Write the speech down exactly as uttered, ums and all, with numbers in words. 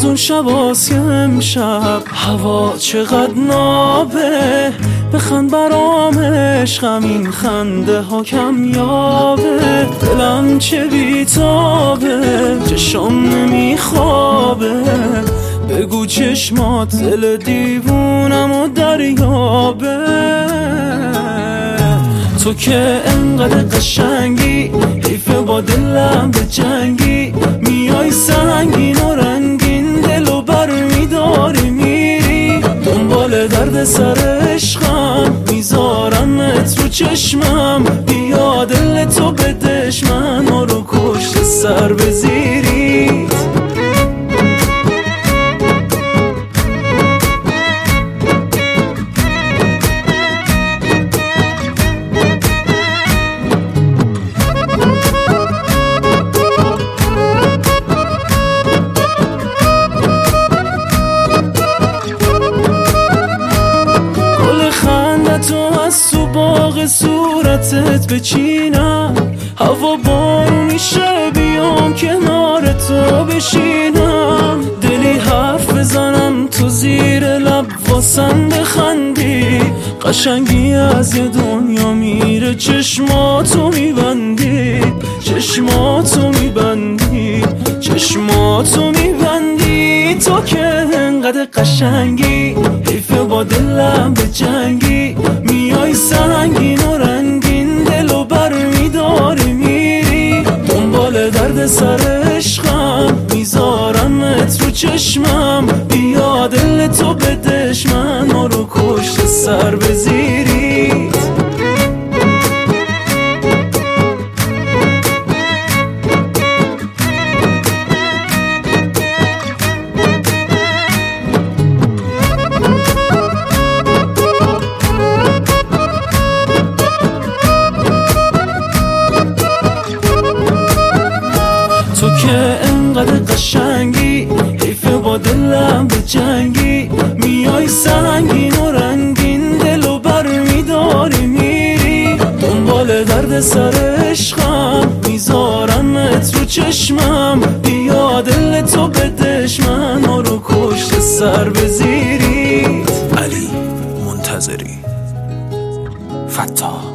از اون شباست که امشب هوا چقدر نابه، بخند برام عشقم این خنده ها کمیابه. دلم چه بیتابه، چشم نمیخوابه، بگو چشمات دل دیوونم و دریابه. تو که انقدر قشنگی، حیفه با دلم به جنگی، میای سنگین و رنگین دلو بر میداری میری. دنبال درد سر عشقم میذارمت رو چشمم، بیا دل تو بدش من رو کشت سر بزیرید. تو از تو باغ صورتت بچینم، هوا بارونی شه بیام کنار تو بشینم. دلی حرف بزنم تو زیر لب واسم بخندی، قشنگی از یه دنیا میره چشماتو میبندی، چشماتو میبندی، چشماتو میبندی. تو که انقدر قشنگی، حیفه با دلم به جنگی، میای سنگین و رنگین دلو بر میداری میری. دنبال درد سر عشقم میذارمت رو چشمم، بیا دل تو بدش من رو کشت سر بزیرید. تو که انقدر قشنگی، حیفه با دلم به جنگی، میای سنگین و رنگین دلو بر میداری میری. دنبال درد سر عشقم میذارمت رو چشمم، بیا دل تو بدش من رو کشت سر بزیرید. علی منتظری، فتاح.